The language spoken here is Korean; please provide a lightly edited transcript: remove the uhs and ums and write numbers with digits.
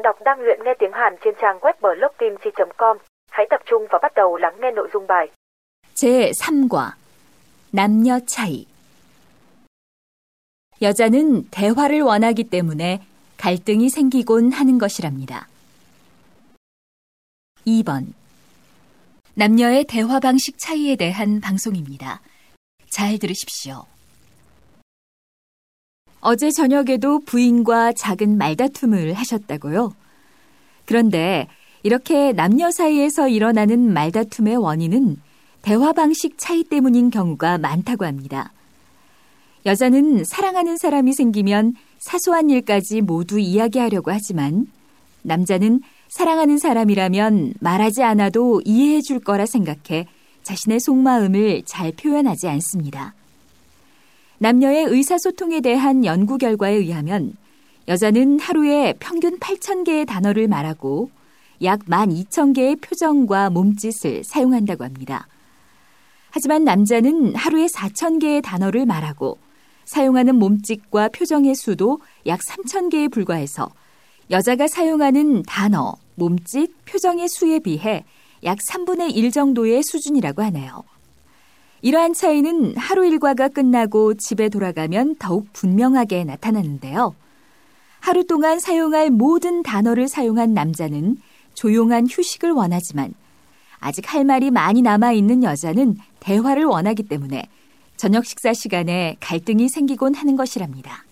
đọc đang luyện nghe tiếng Hàn trên trang web blogkimchi.com. Hãy tập trung và bắt đầu lắng nghe nội dung bài. 제3과 남녀 차이. 여자는 대화를 원하기 때문에 갈등이 생기곤 하는 것이랍니다. 2번. 남녀의 대화 방식 차이에 대한 방송입니다. 잘 들으십시오. 어제 저녁에도 부인과 작은 말다툼을 하셨다고요? 그런데 이렇게 남녀 사이에서 일어나는 말다툼의 원인은 대화 방식 차이 때문인 경우가 많다고 합니다. 여자는 사랑하는 사람이 생기면 사소한 일까지 모두 이야기하려고 하지만 남자는 사랑하는 사람이라면 말하지 않아도 이해해 줄 거라 생각해 자신의 속마음을 잘 표현하지 않습니다. 남녀의 의사소통에 대한 연구 결과에 의하면 여자는 하루에 평균 8,000개의 단어를 말하고 약 12,000개의 표정과 몸짓을 사용한다고 합니다. 하지만 남자는 하루에 4,000개의 단어를 말하고 사용하는 몸짓과 표정의 수도 약 3,000개에 불과해서 여자가 사용하는 단어, 몸짓, 표정의 수에 비해 약 3분의 1 정도의 수준이라고 하네요. 이러한 차이는 하루 일과가 끝나고 집에 돌아가면 더욱 분명하게 나타나는데요. 하루 동안 사용할 모든 단어를 사용한 남자는 조용한 휴식을 원하지만 아직 할 말이 많이 남아있는 여자는 대화를 원하기 때문에 저녁 식사 시간에 갈등이 생기곤 하는 것이랍니다.